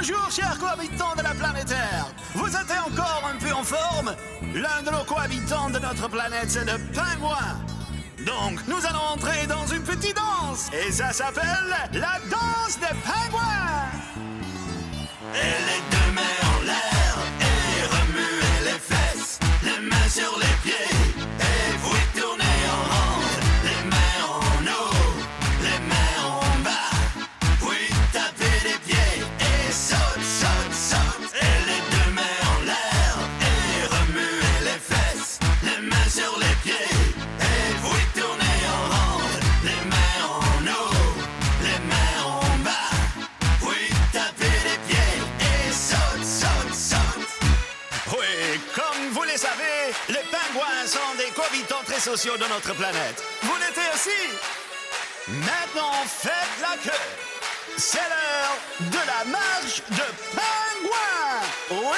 Bonjour, chers cohabitants de la planète Terre. Vous êtes encore un peu en forme? L'un de nos cohabitants de notre planète, c'est le pingouin. Donc, nous allons entrer dans une petite danse. Et ça s'appelle la danse des pingouins. Et les deux mains en l'air, et remuez les fesses, les mains sur les pieds, et vous tournez en rond, les mains en haut, les mains en bas, puis tapez les pieds, et saute, saute, saute. Et les deux mains en l'air, et remuez les fesses, les mains sur les pieds, et vous tournez en rond, les mains en haut, les mains en bas, puis tapez les pieds. Oui, comme vous le savez, les pingouins sont des cohabitants très sociaux de notre planète. Vous l'étiez aussi? Maintenant, faites la queue. C'est l'heure de la marche de pingouins. Oui,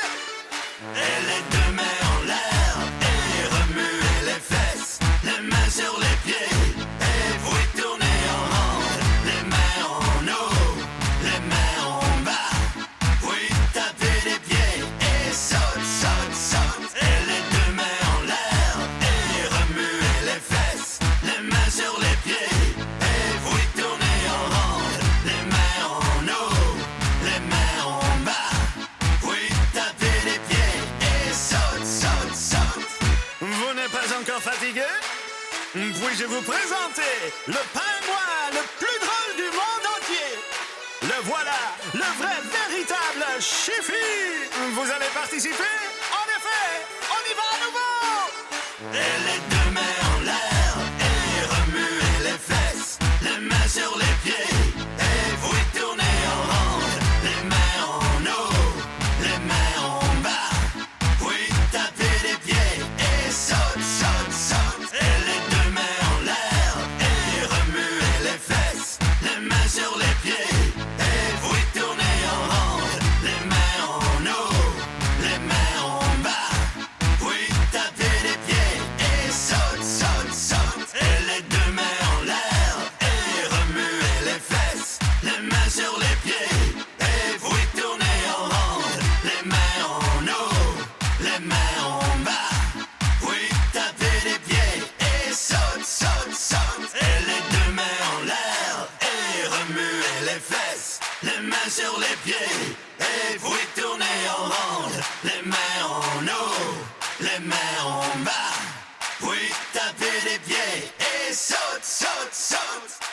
oui. Et les deux mains en l'air, et remuez les fesses, les mains sur les pieds, et vous tournez en rond, les mains en haut, les mains en bas, puis tapez les pieds, et saute, saute, saute. Et les deux mains en l'air, et remuez les fesses, les mains sur les pieds, et vous tournez en rond, les mains en haut, les mains en bas, puis tapez les pieds, et saute, saute, saute. Vous n'êtes pas encore fatigué? Puis-je vous présenter le pingouin le plus drôle du monde entier? Le voilà, le vrai, véritable Chiffy! Vous allez participer? En effet, on y va à nouveau! Et les deux mains en l'air, et remuez les fesses, les mains sur les pieds, et vous tournez en rond, les mains en haut, les mains en bas, puis tapez les pieds, et saute, saute, saute. Et les deux mains en l'air, et remuez les fesses, les mains sur les pieds, et vous tournez en rond, les mains en haut, les mains en bas, puis tapez les pieds, et saute, saute, saute. Et les deux mains en l'air, et remuez les fesses, les mains sur les pieds, et vous tournez en rond, les mains en haut, les mains en bas, puis tapez les pieds, et saute, saute, saute. Et les deux mains en l'air, et remuez les fesses, les mains sur les pieds, et vous tournez en rond, les mains en haut, les mains en bas, puis tapez les pieds, et saute, saute, saute.